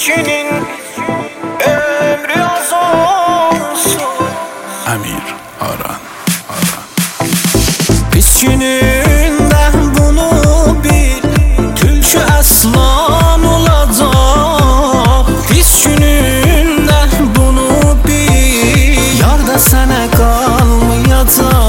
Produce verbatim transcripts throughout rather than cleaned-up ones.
günün ömrü az olsun. Emir Aran, Aran. Pis gününden bunu bil, tülkü aslan olacak. Pis gününden bunu bil, yar da sana kalmayacak.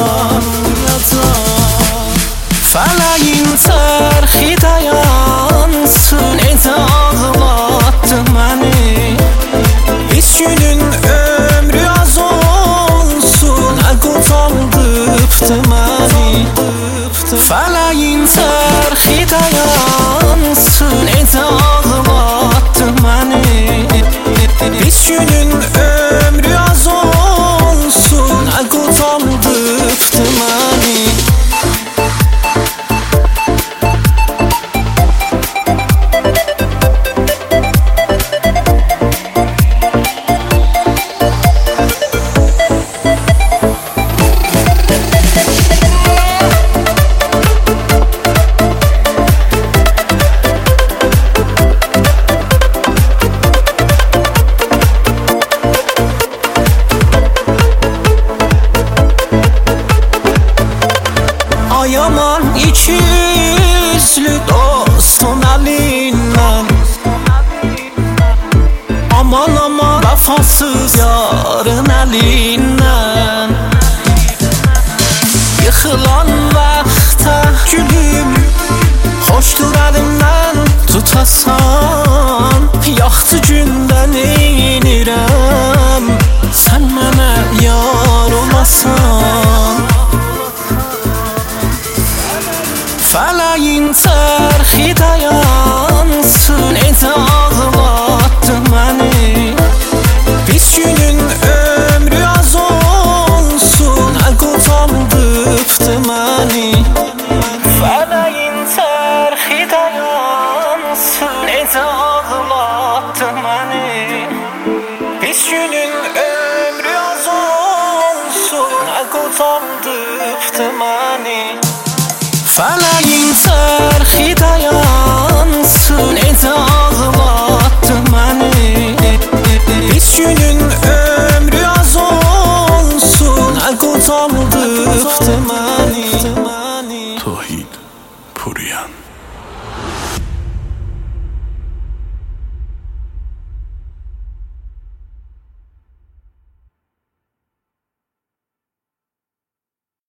Feleğin çarxı dayansın, ece ağlattı məni. Pis günün ömrü az olsun, nə qocandıbdı məni. Feleğin çarxı dayansın, ece ağlattı məni. Pis günün ömrü az olsun, nə qocandıbdı məni. Yaman iki yüzlü dostun elinden, aman aman vefasız yarın elinden. Yıkılan vaxta gülüm, hoşdur elimden tutasan. Yaxtı gündən eynirəm, sən mənə yar olasan. Feleğin çarxı dayansın, ece ağlattı məni. Pis günün ömrü az olsun, nə qocandıbdı məni. Feleğin çarxı dayansın, ece ağlattı məni. Pis günün ömrü az olsun, nə qocandıbdı məni. Feleğin çarxı